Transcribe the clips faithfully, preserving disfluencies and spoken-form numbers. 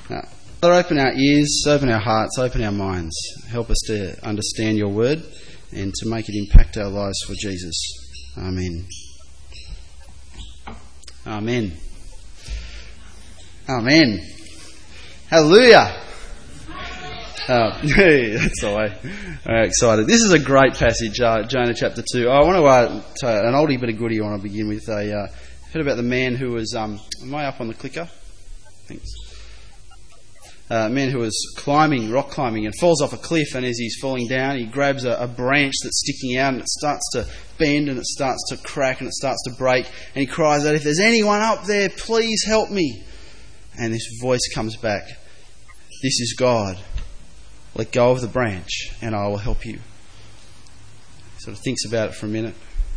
Uh, Father, open our ears, open our hearts, open our minds. Help us to understand your word and to make it impact our lives for Jesus. Amen. Amen. Amen. Hallelujah. Uh, that's all right. Uh, excited. This is a great passage, uh, Jonah chapter two. I want to, uh, to an oldie but a goodie. I want to begin with a uh, heard about the man who was. Um, am I up on the clicker? Thanks. Uh, a man who was climbing, rock climbing, and falls off a cliff. And as he's falling down, he grabs a, a branch that's sticking out, and it starts to bend, and it starts to crack, and it starts to break. And he cries out, "If there's anyone up there, please help me!" And this voice comes back, "This is God. Let go of the branch and I will help you." He sort of thinks about it for a minute.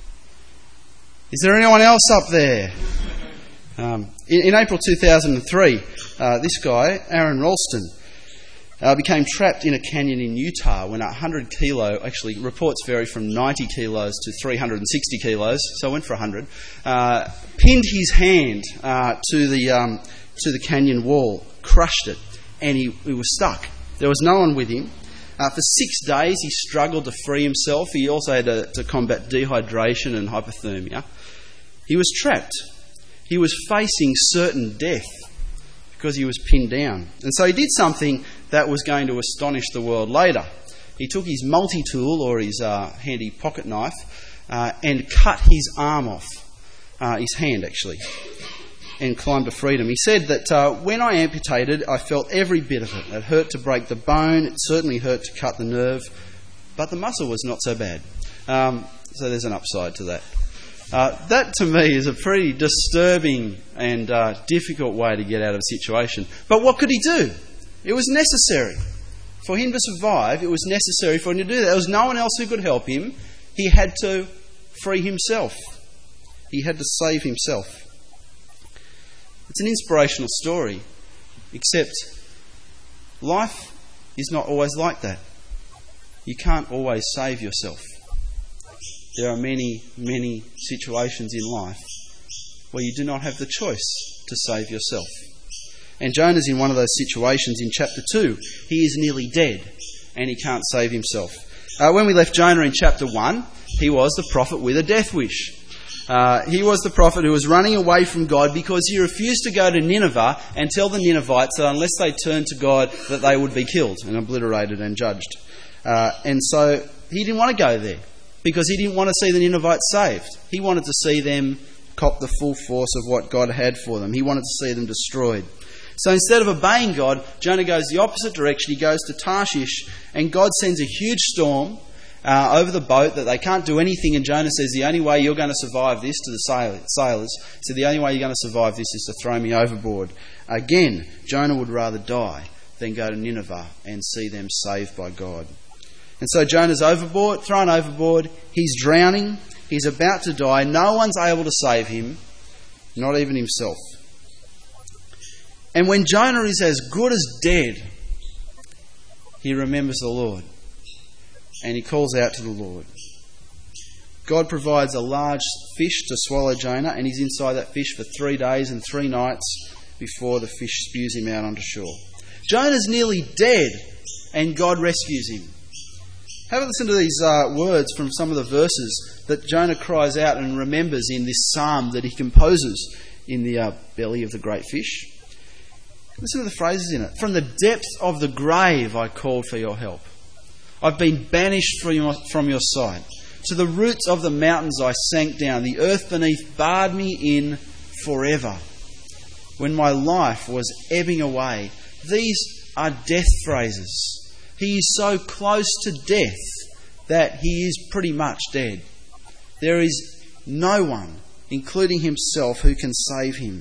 Is there anyone else up there? Um, in, in April two thousand three, uh, this guy, Aaron Ralston, uh, became trapped in a canyon in Utah when a one hundred kilo, actually reports vary from ninety kilos to three hundred sixty kilos, so I went for one hundred, uh, pinned his hand uh, to the um, to the canyon wall, crushed it, and he, he was stuck. There was no one with him. Uh, for six days he struggled to free himself. He also had to, to combat dehydration and hypothermia. He was trapped. He was facing certain death because he was pinned down. And so he did something that was going to astonish the world later. He took his multi-tool, or his uh, handy pocket knife, uh, and cut his arm off. Uh, his hand, actually. And climbed to freedom. He said that uh, when I amputated, I felt every bit of it. It hurt to break the bone. It certainly hurt to cut the nerve. But the muscle was not so bad. Um, so there's an upside to that. Uh, that, to me, is a pretty disturbing and uh, difficult way to get out of a situation. But what could he do? It was necessary. For him to survive, it was necessary for him to do that. There was no one else who could help him. He had to free himself. He had to save himself. It's an inspirational story, except life is not always like that. You can't always save yourself. There are many, many situations in life where you do not have the choice to save yourself. And Jonah's in one of those situations in chapter two. He is nearly dead and he can't save himself. Uh, when we left Jonah in chapter one, he was the prophet with a death wish. Uh, he was the prophet who was running away from God because he refused to go to Nineveh and tell the Ninevites that unless they turned to God that they would be killed and obliterated and judged. Uh, and so he didn't want to go there because he didn't want to see the Ninevites saved. He wanted to see them cop the full force of what God had for them. He wanted to see them destroyed. So instead of obeying God, Jonah goes the opposite direction. He goes to Tarshish, and God sends a huge storm Uh, over the boat that they can't do anything, and Jonah says, the only way you're going to survive this, to the sailors, so the only way you're going to survive this is to throw me overboard. Again, Jonah would rather die than go to Nineveh and see them saved by God. And so Jonah's overboard, thrown overboard, he's drowning, he's about to die, no one's able to save him, not even himself. And when Jonah is as good as dead, he remembers the Lord. And he calls out to the Lord. God provides a large fish to swallow Jonah, and he's inside that fish for three days and three nights before the fish spews him out onto shore. Jonah's nearly dead, and God rescues him. Have a listen to these uh, words from some of the verses that Jonah cries out and remembers in this psalm that he composes in the uh, belly of the great fish. Listen to the phrases in it. From the depths of the grave I called for your help. I've been banished from your, from your sight. To the roots of the mountains I sank down. The earth beneath barred me in forever. When my life was ebbing away. These are death phrases. He is so close to death that he is pretty much dead. There is no one, including himself, who can save him.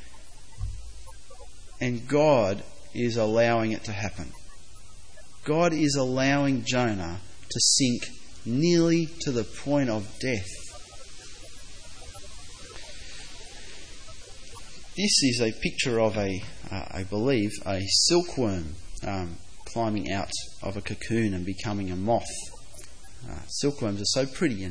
And God is allowing it to happen. God is allowing Jonah to sink nearly to the point of death. This is a picture of a, uh, I believe, a silkworm um, climbing out of a cocoon and becoming a moth. Uh, silkworms are so pretty and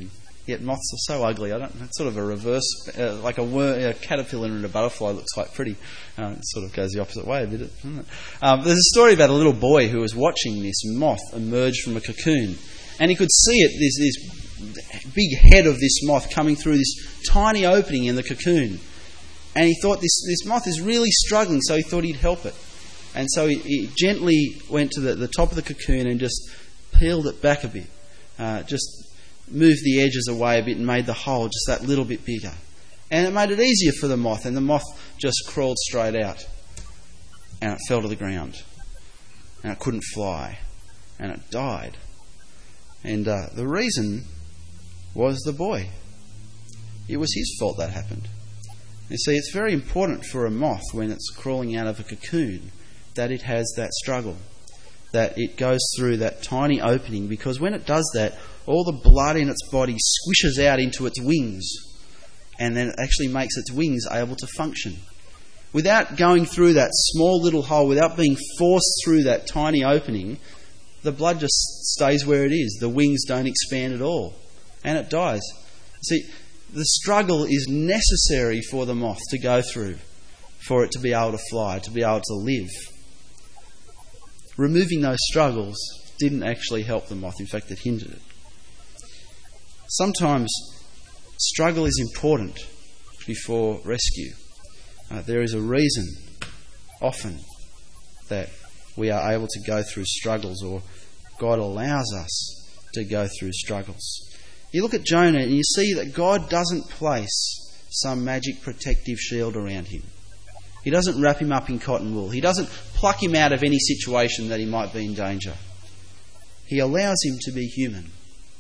Yet moths are so ugly. I don't. It's sort of a reverse, uh, like a, worm, a caterpillar and a butterfly looks quite pretty. Uh, it sort of goes the opposite way a bit, doesn't it? Um, there's a story about a little boy who was watching this moth emerge from a cocoon, and he could see it. There's this big head of this moth coming through this tiny opening in the cocoon, and he thought this this moth is really struggling, so he thought he'd help it, and so he, he gently went to the, the top of the cocoon and just peeled it back a bit, uh, just. moved the edges away a bit and made the hole just that little bit bigger. And it made it easier for the moth, and the moth just crawled straight out. And it fell to the ground. And it couldn't fly. And it died. And uh, the reason was the boy. It was his fault that happened. You see, it's very important for a moth when it's crawling out of a cocoon that it has that struggle, that it goes through that tiny opening, because when it does that, all the blood in its body squishes out into its wings, and then it actually makes its wings able to function. Without going through that small little hole, without being forced through that tiny opening, the blood just stays where it is. The wings don't expand at all, and it dies. See, the struggle is necessary for the moth to go through, for it to be able to fly, to be able to live. Removing those struggles didn't actually help the moth. In fact, it hindered it. Sometimes struggle is important before rescue. Uh, there is a reason, often, that we are able to go through struggles, or God allows us to go through struggles. You look at Jonah and you see that God doesn't place some magic protective shield around him. He doesn't wrap him up in cotton wool. He doesn't pluck him out of any situation that he might be in danger. He allows him to be human.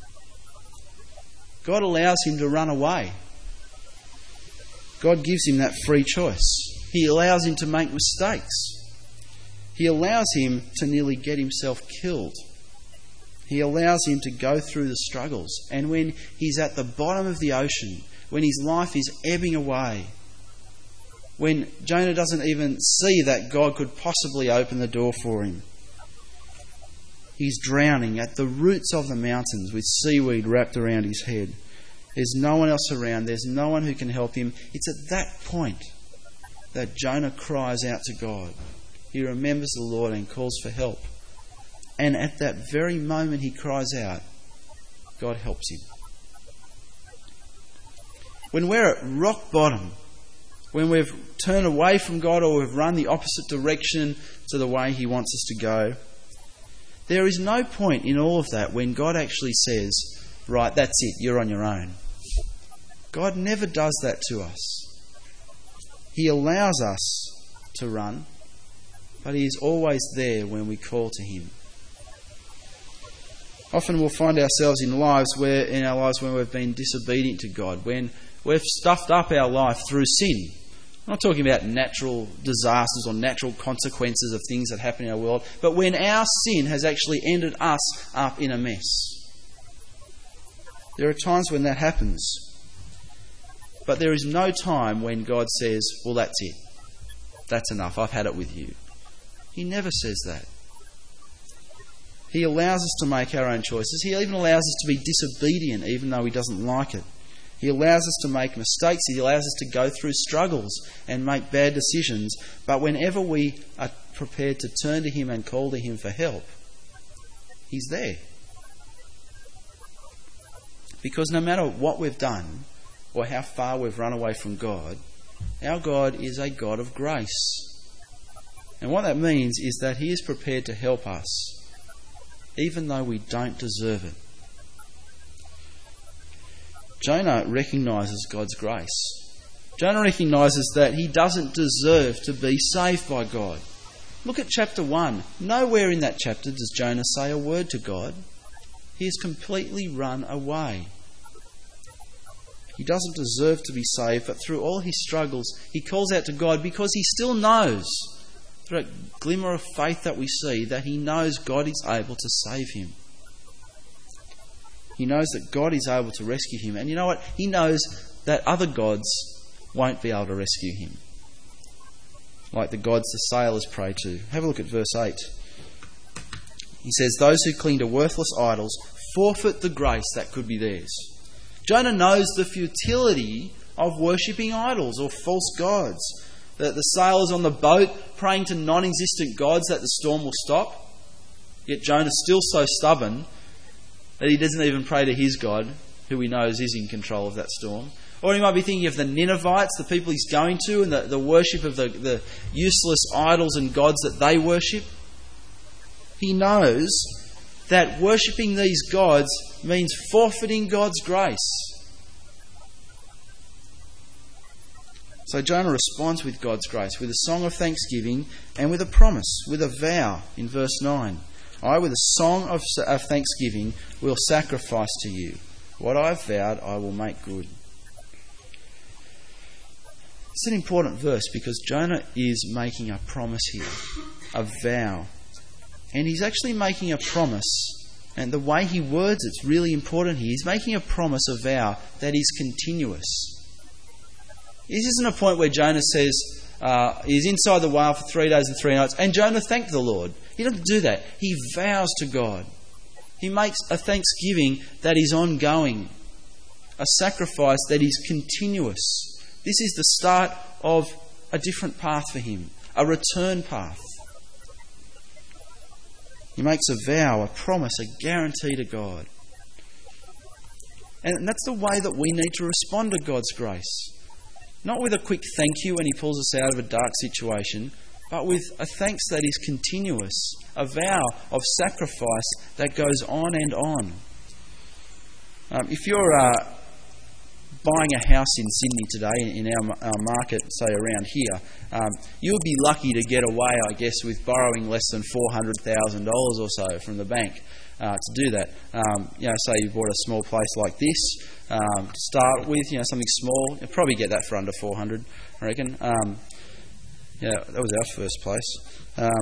God allows him to run away. God gives him that free choice. He allows him to make mistakes. He allows him to nearly get himself killed. He allows him to go through the struggles. And when he's at the bottom of the ocean, when his life is ebbing away, when Jonah doesn't even see that God could possibly open the door for him, he's drowning at the roots of the mountains with seaweed wrapped around his head. There's no one else around. There's no one who can help him. It's at that point that Jonah cries out to God. He remembers the Lord and calls for help. And at that very moment he cries out, God helps him. When we're at rock bottom, when we've turned away from God, or we've run the opposite direction to the way he wants us to go, there is no point in all of that when God actually says, right, that's it, you're on your own. God never does that to us. He allows us to run, but he is always there when we call to him. Often we'll find ourselves in lives where, in our lives when we've been disobedient to God, when we've stuffed up our life through sin. I'm not talking about natural disasters or natural consequences of things that happen in our world, but when our sin has actually ended us up in a mess. There are times when that happens, but there is no time when God says, well, that's it. That's enough. I've had it with you. He never says that. He allows us to make our own choices. He even allows us to be disobedient even though he doesn't like it. He allows us to make mistakes. He allows us to go through struggles and make bad decisions. But whenever we are prepared to turn to him and call to him for help, he's there. Because no matter what we've done or how far we've run away from God, our God is a God of grace. And what that means is that he is prepared to help us even though we don't deserve it. Jonah recognises God's grace. Jonah recognises that he doesn't deserve to be saved by God. Look at chapter one. Nowhere in that chapter does Jonah say a word to God. He has completely run away. He doesn't deserve to be saved, but through all his struggles, he calls out to God because he still knows, through a glimmer of faith that we see, that he knows God is able to save him. He knows that God is able to rescue him. And you know what? He knows that other gods won't be able to rescue him, like the gods the sailors pray to. Have a look at verse eight. He says, those who cling to worthless idols forfeit the grace that could be theirs. Jonah knows the futility of worshipping idols or false gods. The, the sailors on the boat praying to non-existent gods that the storm will stop. Yet Jonah's still so stubborn that he doesn't even pray to his God, who he knows is in control of that storm. Or he might be thinking of the Ninevites, the people he's going to, and the, the worship of the, the useless idols and gods that they worship. He knows that worshipping these gods means forfeiting God's grace. So Jonah responds with God's grace, with a song of thanksgiving and with a promise, with a vow in verse nine. I, with a song of, of thanksgiving, will sacrifice to you. What I have vowed, I will make good. It's an important verse because Jonah is making a promise here, a vow. And he's actually making a promise, and the way he words it's really important here. He's making a promise, a vow, that is continuous. This isn't a point where Jonah says uh, he's inside the whale for three days and three nights, and Jonah thanked the Lord. He doesn't do that. He vows to God. He makes a thanksgiving that is ongoing, a sacrifice that is continuous. This is the start of a different path for him, a return path. He makes a vow, a promise, a guarantee to God. And that's the way that we need to respond to God's grace. Not with a quick thank you when he pulls us out of a dark situation, but with a thanks that is continuous, a vow of sacrifice that goes on and on. Um, if you're uh, buying a house in Sydney today, in our, our market, say around here, um, you'll be lucky to get away, I guess, with borrowing less than four hundred thousand dollars or so from the bank uh, to do that. Um, you know, say you bought a small place like this um, to start with, you know, something small. You'll probably get that for under four hundred, I reckon. Um, yeah, that was our first place. Um,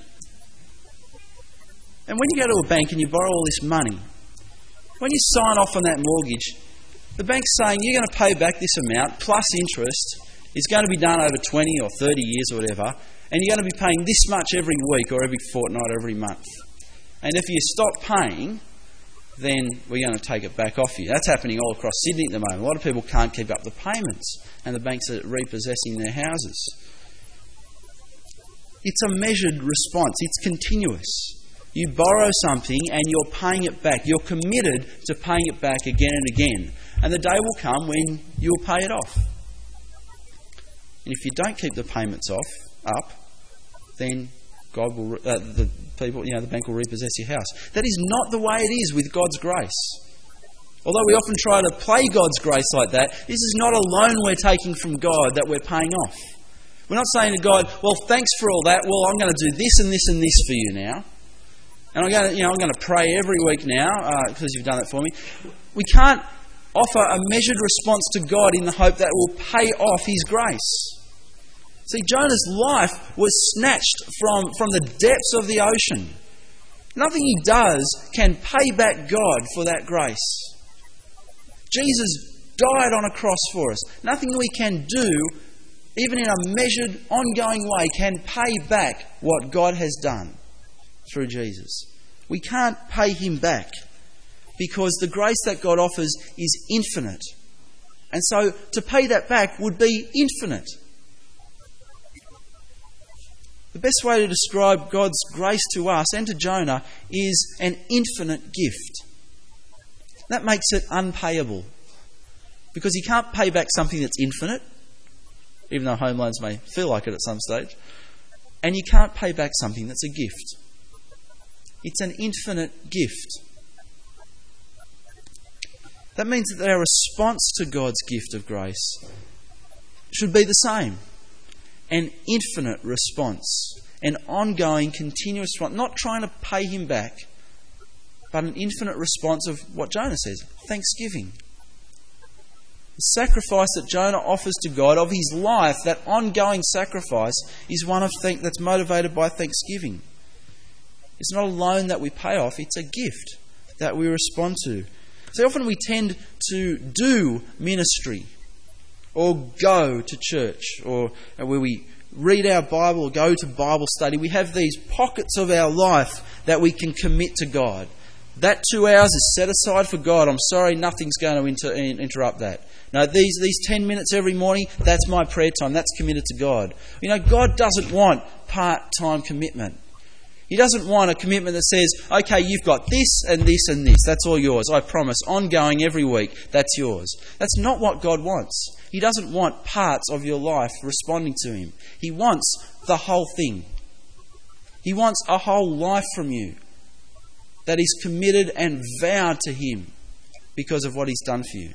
and when you go to a bank and you borrow all this money, when you sign off on that mortgage, the bank's saying you're going to pay back this amount plus interest. It's going to be done over twenty or thirty years or whatever, and you're going to be paying this much every week or every fortnight or every month. And if you stop paying, then we're going to take it back off you. That's happening all across Sydney at the moment. A lot of people can't keep up the payments, and the banks are repossessing their houses. It's a measured response. It's continuous. You borrow something and you're paying it back. You're committed to paying it back again and again. And the day will come when you'll pay it off. And if you don't keep the payments off, up, then God will, uh, the people, you know, the bank will repossess your house. That is not the way it is with God's grace. Although we often try to play God's grace like that, this is not a loan we're taking from God that we're paying off. We're not saying to God, well, thanks for all that. Well, I'm going to do this and this and this for you now. And I'm going to, you know, I'm going to pray every week now uh, because you've done it for me. We can't offer a measured response to God in the hope that it will pay off His grace. See, Jonah's life was snatched from, from the depths of the ocean. Nothing he does can pay back God for that grace. Jesus died on a cross for us. Nothing we can do, even in a measured, ongoing way, can pay back what God has done through Jesus. We can't pay Him back because the grace that God offers is infinite. And so to pay that back would be infinite. The best way to describe God's grace to us and to Jonah is an infinite gift. That makes it unpayable. Because He can't pay back something that's infinite, even though home loans may feel like it at some stage. And you can't pay back something that's a gift. It's an infinite gift. That means that our response to God's gift of grace should be the same. An infinite response. An ongoing, continuous response. Not trying to pay Him back, but an infinite response of what Jonah says, thanksgiving. The sacrifice that Jonah offers to God of his life, that ongoing sacrifice, is one of thank- that's motivated by thanksgiving. It's not a loan that we pay off, it's a gift that we respond to. So often we tend to do ministry or go to church or where we read our Bible or go to Bible study. We have these pockets of our life that we can commit to God. That two hours is set aside for God. I'm sorry, nothing's going to inter- interrupt that. No, these, these ten minutes every morning, that's my prayer time. That's committed to God. You know, God doesn't want part-time commitment. He doesn't want a commitment that says, okay, you've got this and this and this. That's all yours. I promise. Ongoing every week. That's yours. That's not what God wants. He doesn't want parts of your life responding to Him. He wants the whole thing. He wants a whole life from you that is committed and vowed to Him because of what He's done for you.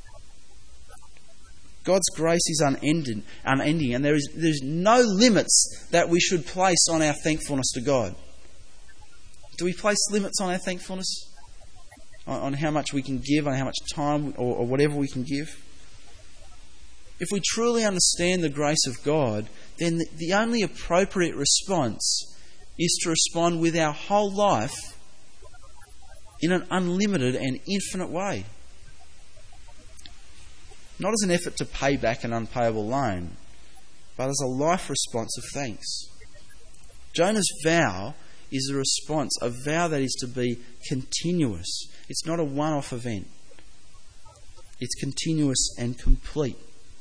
God's grace is unending, unending and there is there's no limits that we should place on our thankfulness to God. Do we place limits on our thankfulness? On, on how much we can give, on how much time or, or whatever we can give? If we truly understand the grace of God, then the, the only appropriate response is to respond with our whole life in an unlimited and infinite way. Not as an effort to pay back an unpayable loan, but as a life response of thanks. Jonah's vow is a response, a vow that is to be continuous. It's not a one-off event. It's continuous and complete.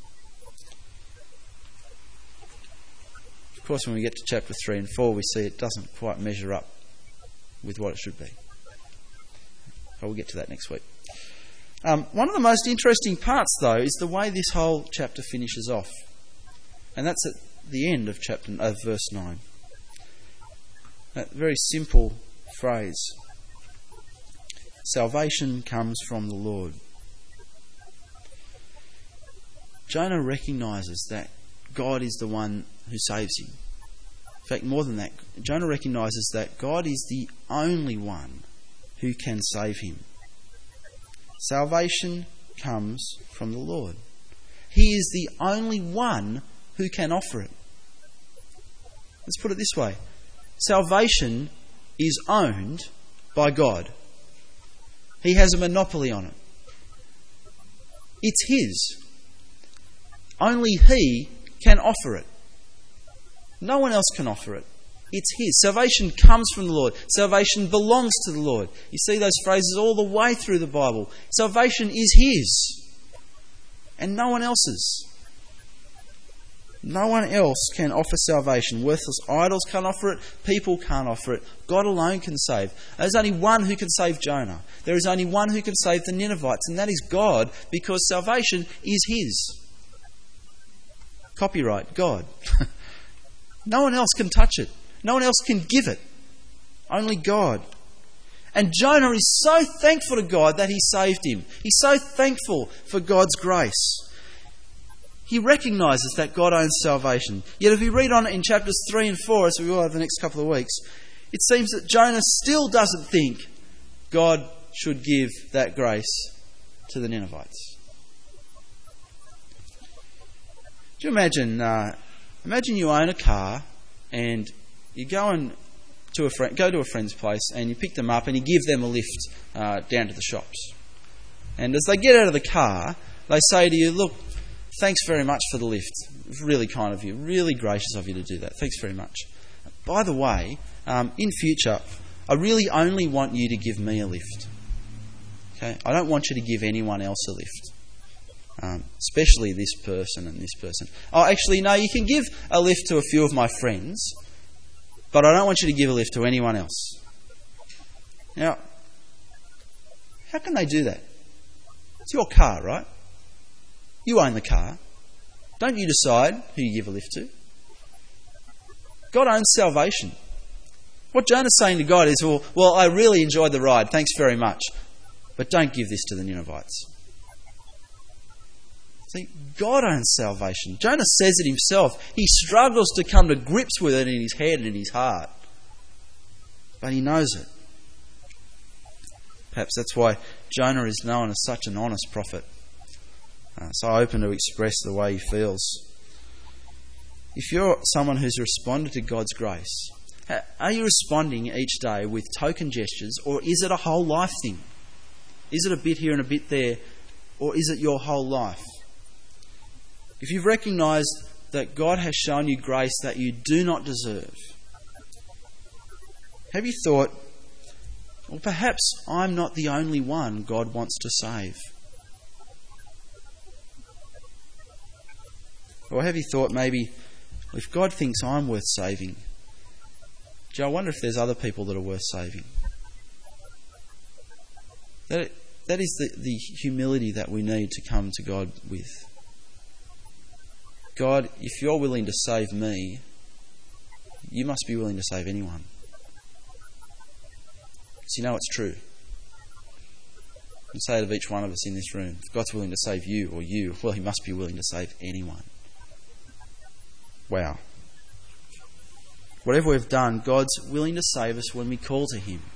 Of course, when we get to chapter three and four, we see it doesn't quite measure up with what it should be. But we'll get to that next week. Um, one of the most interesting parts, though, is the way this whole chapter finishes off. And that's at the end of chapter of verse nine. That very simple phrase. Salvation comes from the Lord. Jonah recognises that God is the one who saves him. In fact, more than that, Jonah recognises that God is the only one who can save him. Salvation comes from the Lord. He is the only one who can offer it. Let's put it this way. Salvation is owned by God. He has a monopoly on it. It's His. Only He can offer it. No one else can offer it. It's His. Salvation comes from the Lord. Salvation belongs to the Lord. You see those phrases all the way through the Bible. Salvation is His and no one else's. No one else can offer salvation. Worthless idols can't offer it. People can't offer it. God alone can save. There's only one who can save Jonah. There is only one who can save the Ninevites, and that is God, because salvation is His. Copyright, God. No one else can touch it. No one else can give it. Only God. And Jonah is so thankful to God that He saved him. He's so thankful for God's grace. He recognises that God owns salvation. Yet if we read on in chapters three and four, as we will over the next couple of weeks, it seems that Jonah still doesn't think God should give that grace to the Ninevites. Do you imagine, uh, imagine you own a car and you go and to a friend, go to a friend's place and you pick them up and you give them a lift uh, down to the shops. And as they get out of the car, they say to you, look, thanks very much for the lift. It's really kind of you. Really gracious of you to do that. Thanks very much. By the way, um, in future, I really only want you to give me a lift. Okay? I don't want you to give anyone else a lift. Um, especially this person and this person. Oh, actually, no, you can give a lift to a few of my friends, but I don't want you to give a lift to anyone else. Now, how can they do that? It's your car, right? You own the car. Don't you decide who you give a lift to? God owns salvation. What Jonah's saying to God is, well, well, I really enjoyed the ride. Thanks very much. But don't give this to the Ninevites. See, God owns salvation. Jonah says it himself. He struggles to come to grips with it in his head and in his heart. But he knows it. Perhaps that's why Jonah is known as such an honest prophet. Uh, so open to express the way he feels. If you're someone who's responded to God's grace, are you responding each day with token gestures, or is it a whole life thing? Is it a bit here and a bit there, or is it your whole life? If you've recognised that God has shown you grace that you do not deserve, have you thought, Or perhaps I'm not the only one God wants to save. Or have you thought maybe, if God thinks I'm worth saving, gee, I wonder if there's other people that are worth saving. That, that is the, the humility that we need to come to God with. God, if you're willing to save me, you must be willing to save anyone. Because you know it's true. You can say it of each one of us in this room. If God's willing to save you or you, well, He must be willing to save anyone. Wow. Whatever we've done, God's willing to save us when we call to Him.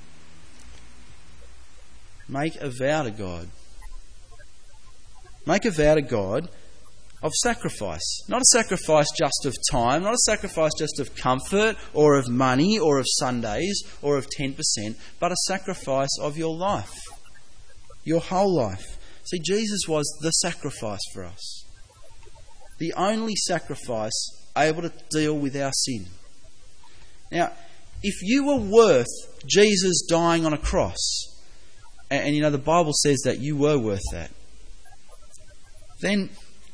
Make a vow to God. Make a vow to God of sacrifice. Not a sacrifice just of time, not a sacrifice just of comfort or of money or of Sundays or of ten percent, but a sacrifice of your life. Your whole life. See, Jesus was the sacrifice for us. The only sacrifice able to deal with our sin. Now, if you were worth Jesus dying on a cross, and, and you know the Bible says that you were worth that, then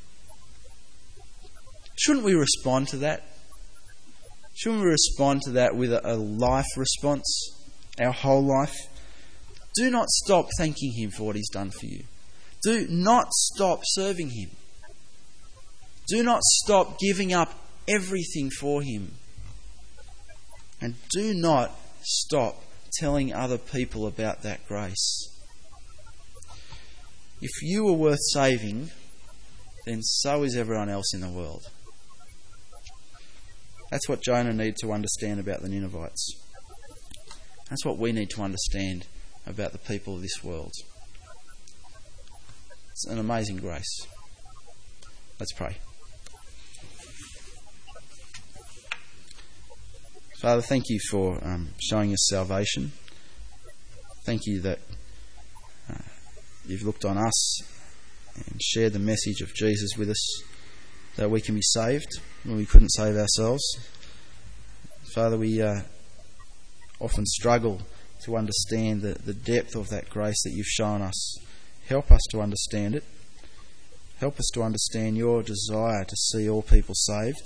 shouldn't we respond to that? Shouldn't we respond to that with a, a life response, our whole life? Do not stop thanking Him for what He's done for you. Do not stop serving Him. Do not stop giving up everything for Him. And do not stop telling other people about that grace. If you were worth saving, then so is everyone else in the world. That's what Jonah needed to understand about the Ninevites. That's what we need to understand about the people of this world. It's an amazing grace. Let's pray. Father, thank you for um, showing us salvation. Thank you that uh, you've looked on us and shared the message of Jesus with us, that we can be saved when we couldn't save ourselves. Father, we uh, often struggle to understand the, the depth of that grace that you've shown us. Help us to understand it. Help us to understand your desire to see all people saved.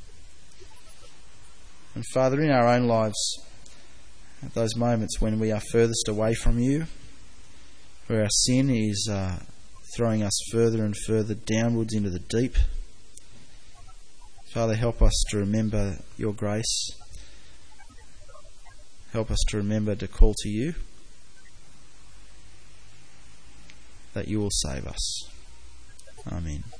And Father, in our own lives, at those moments when we are furthest away from you, where our sin is uh, throwing us further and further downwards into the deep, Father, help us to remember your grace. Help us to remember to call to you, that you will save us. Amen.